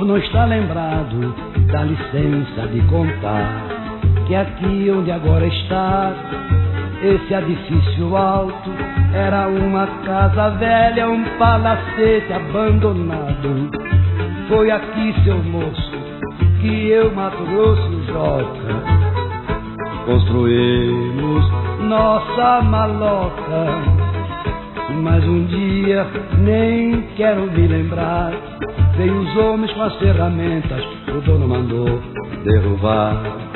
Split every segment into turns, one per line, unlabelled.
povo não está lembrado, dá licença de contar que aqui onde agora está esse edifício alto era uma casa velha, um palacete abandonado. Foi aqui, seu moço, que eu, Mato Grosso, Joca, construímos nossa maloca. Mas um dia, nem quero me lembrar, veio os homens com as ferramentas, o dono mandou derrubar.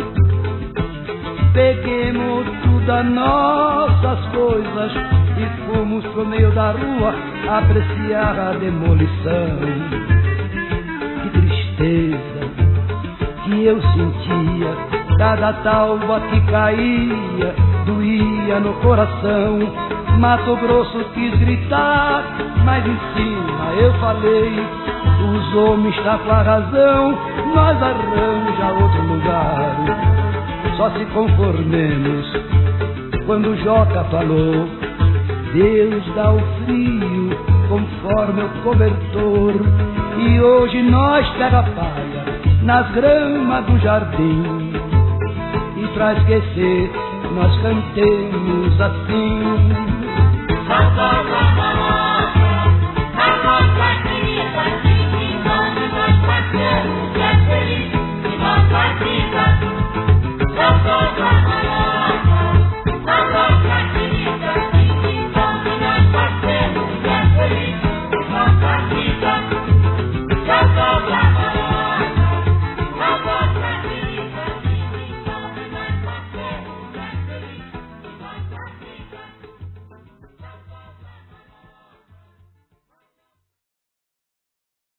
Peguemos tudo as nossas coisas e fomos pro meio da rua apreciar a demolição. Que tristeza que eu sentia, cada talva que caía doía no coração. Mato Grosso quis gritar, mas em cima eu falei: os homens estão com a razão, nós arranja outro lugar. Só se conformemos quando o Joca falou: Deus dá o frio conforme o cobertor. E hoje nós pega palha nas gramas do jardim, e pra esquecer nós cantemos assim: